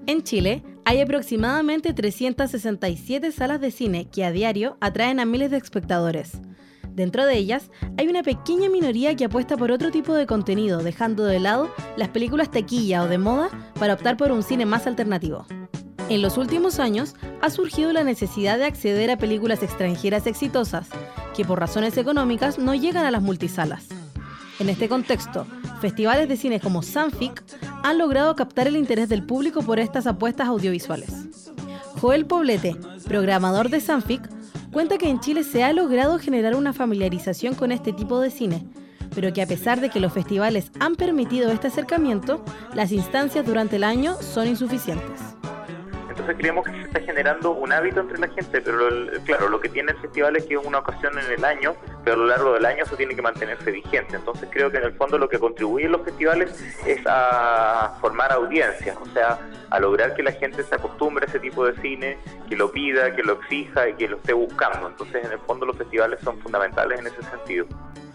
En Chile, hay aproximadamente 367 salas de cine que a diario atraen a miles de espectadores. Dentro de ellas, hay una pequeña minoría que apuesta por otro tipo de contenido, dejando de lado las películas taquilla o de moda para optar por un cine más alternativo. En los últimos años, ha surgido la necesidad de acceder a películas extranjeras exitosas, que por razones económicas no llegan a las multisalas. En este contexto, festivales de cine como Sanfic han logrado captar el interés del público por estas apuestas audiovisuales. Joel Poblete, programador de Sanfic, cuenta que en Chile se ha logrado generar una familiarización con este tipo de cine, pero que a pesar de que los festivales han permitido este acercamiento, las instancias durante el año son insuficientes. Entonces creemos que se está generando un hábito entre la gente, pero claro, lo que tiene el festival es que es una ocasión en el año, pero a lo largo del año eso tiene que mantenerse vigente. Entonces creo que en el fondo lo que contribuyen los festivales es a formar audiencias, o sea, a lograr que la gente se acostumbre a ese tipo de cine, que lo pida, que lo exija y que lo esté buscando. Entonces en el fondo los festivales son fundamentales en ese sentido.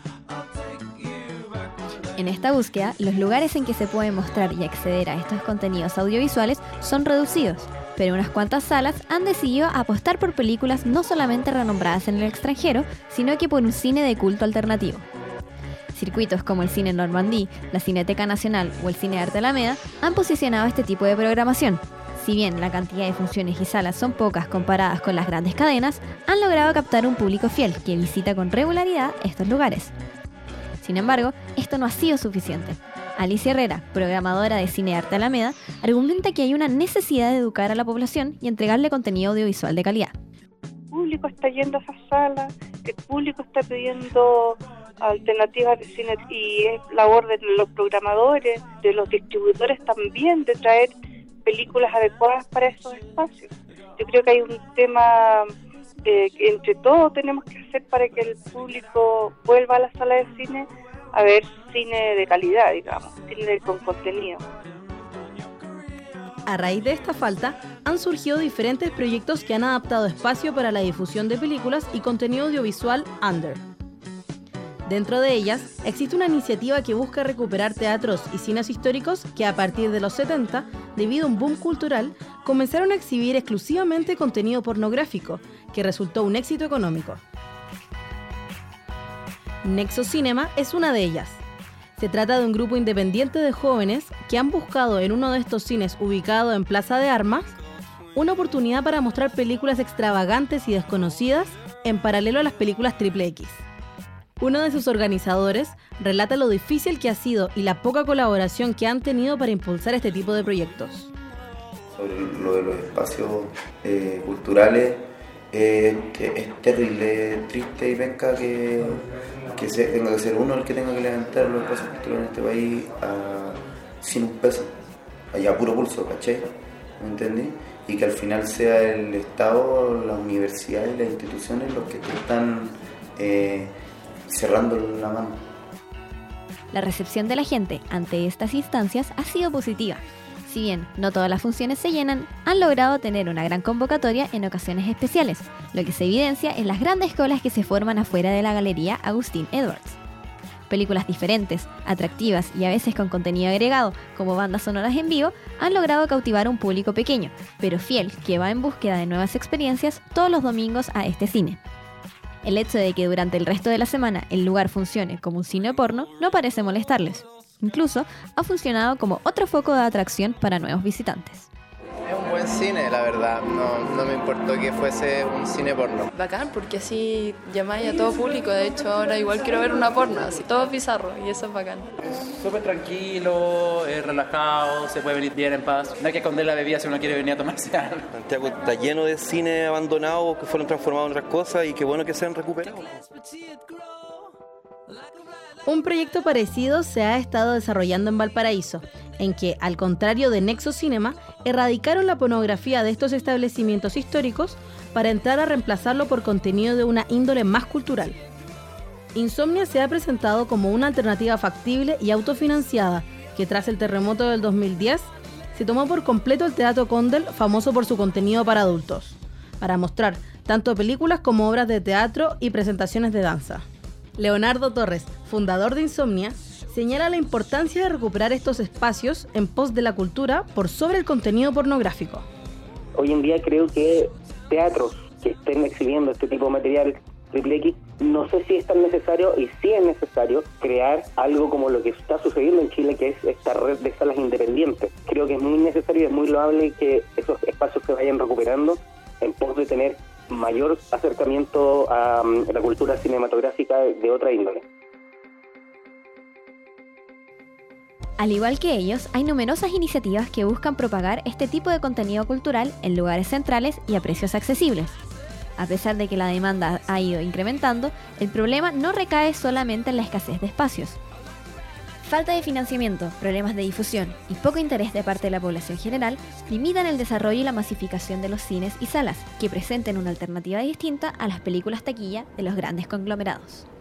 En esta búsqueda, los lugares en que se puede mostrar y acceder a estos contenidos audiovisuales son reducidos, pero unas cuantas salas han decidido apostar por películas no solamente renombradas en el extranjero, sino que por un cine de culto alternativo. Circuitos como el Cine Normandí, la Cineteca Nacional o el Cine Arte Alameda han posicionado este tipo de programación. Si bien la cantidad de funciones y salas son pocas comparadas con las grandes cadenas, han logrado captar un público fiel que visita con regularidad estos lugares. Sin embargo, esto no ha sido suficiente. Alicia Herrera, programadora de Cine Arte Alameda, argumenta que hay una necesidad de educar a la población y entregarle contenido audiovisual de calidad. El público está yendo a esas salas, el público está pidiendo alternativas de cine y es labor de los programadores, de los distribuidores también, de traer películas adecuadas para esos espacios. Yo creo que hay un tema que entre todos tenemos que hacer para que el público vuelva a la sala de cine a ver cine de calidad, digamos, cine con contenido. A raíz de esta falta, han surgido diferentes proyectos que han adaptado espacio para la difusión de películas y contenido audiovisual under. Dentro de ellas, existe una iniciativa que busca recuperar teatros y cines históricos que a partir de los 70, debido a un boom cultural, comenzaron a exhibir exclusivamente contenido pornográfico, que resultó un éxito económico. Nexo Cinema es una de ellas. Se trata de un grupo independiente de jóvenes que han buscado en uno de estos cines ubicado en Plaza de Armas una oportunidad para mostrar películas extravagantes y desconocidas en paralelo a las películas XXX. Uno de sus organizadores relata lo difícil que ha sido y la poca colaboración que han tenido para impulsar este tipo de proyectos. Sobre lo de los espacios culturales, es terrible, triste y penca que tenga que ser uno el que tenga que levantar los espacios culturales en este país sin un peso, a puro pulso, ¿cachai? ¿Me entendí? Y que al final sea el Estado, las universidades, las instituciones los que te están cerrando la mano. La recepción de la gente ante estas instancias ha sido positiva. Si bien no todas las funciones se llenan, han logrado tener una gran convocatoria en ocasiones especiales, lo que se evidencia en las grandes colas que se forman afuera de la Galería Agustín Edwards. Películas diferentes, atractivas y a veces con contenido agregado, como bandas sonoras en vivo, han logrado cautivar a un público pequeño, pero fiel, que va en búsqueda de nuevas experiencias todos los domingos a este cine. El hecho de que durante el resto de la semana el lugar funcione como un cine porno no parece molestarles. Incluso ha funcionado como otro foco de atracción para nuevos visitantes. Es un buen cine, la verdad. No me importó que fuese un cine porno. Bacán, porque así llamáis a todo público. De hecho, ahora igual quiero ver una porno, así todo bizarro, y eso es bacán. Es súper tranquilo, es relajado, se puede venir bien en paz. No hay que esconder la bebida si uno quiere venir a tomarse algo. Santiago está lleno de cine abandonados que fueron transformados en otras cosas y qué bueno que se han recuperado. Un proyecto parecido se ha estado desarrollando en Valparaíso, en que, al contrario de Nexo Cinema, erradicaron la pornografía de estos establecimientos históricos para entrar a reemplazarlo por contenido de una índole más cultural. Insomnia se ha presentado como una alternativa factible y autofinanciada que, tras el terremoto del 2010, se tomó por completo el Teatro Condel, famoso por su contenido para adultos, para mostrar tanto películas como obras de teatro y presentaciones de danza. Leonardo Torres, fundador de Insomnia, señala la importancia de recuperar estos espacios en pos de la cultura por sobre el contenido pornográfico. Hoy en día creo que teatros que estén exhibiendo este tipo de material XXX, no sé si es tan necesario, y sí es necesario crear algo como lo que está sucediendo en Chile, que es esta red de salas independientes. Creo que es muy necesario y es muy loable que esos espacios se vayan recuperando en pos de tener mayor acercamiento a la cultura cinematográfica de otra índole. Al igual que ellos, hay numerosas iniciativas que buscan propagar este tipo de contenido cultural en lugares centrales y a precios accesibles. A pesar de que la demanda ha ido incrementando, el problema no recae solamente en la escasez de espacios. Falta de financiamiento, problemas de difusión y poco interés de parte de la población general limitan el desarrollo y la masificación de los cines y salas, que presenten una alternativa distinta a las películas taquilla de los grandes conglomerados.